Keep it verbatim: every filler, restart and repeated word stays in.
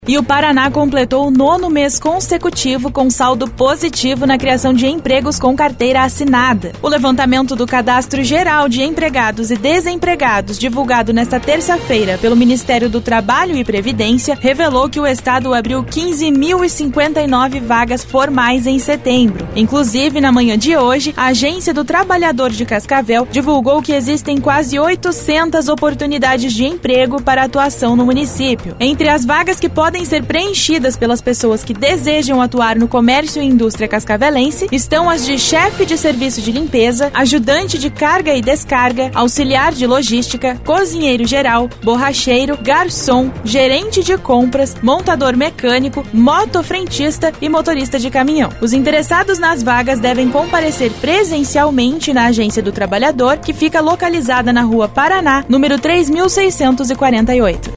E o Paraná completou o nono mês consecutivo com saldo positivo na criação de empregos com carteira assinada. O levantamento do Cadastro Geral de Empregados e Desempregados, divulgado nesta terça-feira pelo Ministério do Trabalho e Previdência, revelou que o estado abriu quinze mil e cinquenta e nove vagas formais em setembro. Inclusive, na manhã de hoje, a Agência do Trabalhador de Cascavel divulgou que existem quase oitocentas oportunidades de emprego para atuação no município. Entre as vagas que podem podem ser preenchidas pelas pessoas que desejam atuar no comércio e indústria cascavelense estão as de chefe de serviço de limpeza, ajudante de carga e descarga, auxiliar de logística, cozinheiro geral, borracheiro, garçom, gerente de compras, montador mecânico, motofrentista e motorista de caminhão. Os interessados nas vagas devem comparecer presencialmente na Agência do Trabalhador, que fica localizada na Rua Paraná, número três mil seiscentos e quarenta e oito.